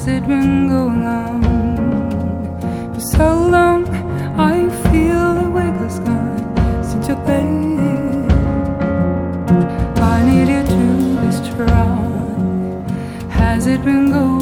Has it been going on for so long? I feel the weightless gone since you're there. I need you to be strong. Has it been going